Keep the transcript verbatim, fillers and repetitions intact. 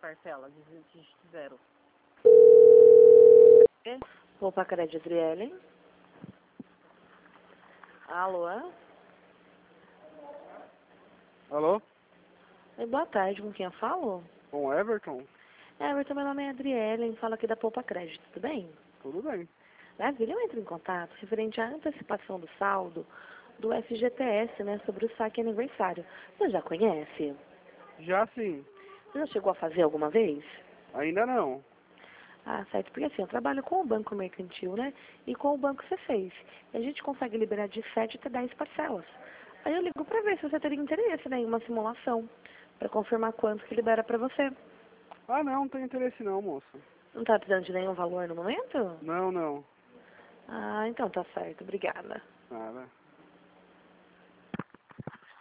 parcela de vinte e zero. Opa, Crédito Adriele. Alô? Alô? Oi, boa tarde, com quem eu falo? Com o Everton? Everton, meu nome é Adriele, falo aqui da Poupa Crédito, tudo bem? Tudo bem. Maravilha, eu entro em contato referente à antecipação do saldo do F G T S, né, sobre o saque aniversário. Você já conhece? Já sim. Você já chegou a fazer alguma vez? Ainda não. Ah, certo, porque assim, eu trabalho com o Banco Mercantil, né, e com o Banco C seis. E a gente consegue liberar de sete até dez parcelas. Aí eu ligo pra ver se você teria interesse, né, em uma simulação, pra confirmar quanto que libera pra você. Ah, não, não tem interesse não, moça. Não tá precisando de nenhum valor no momento? Não, não. Ah, então tá certo, obrigada. Nada.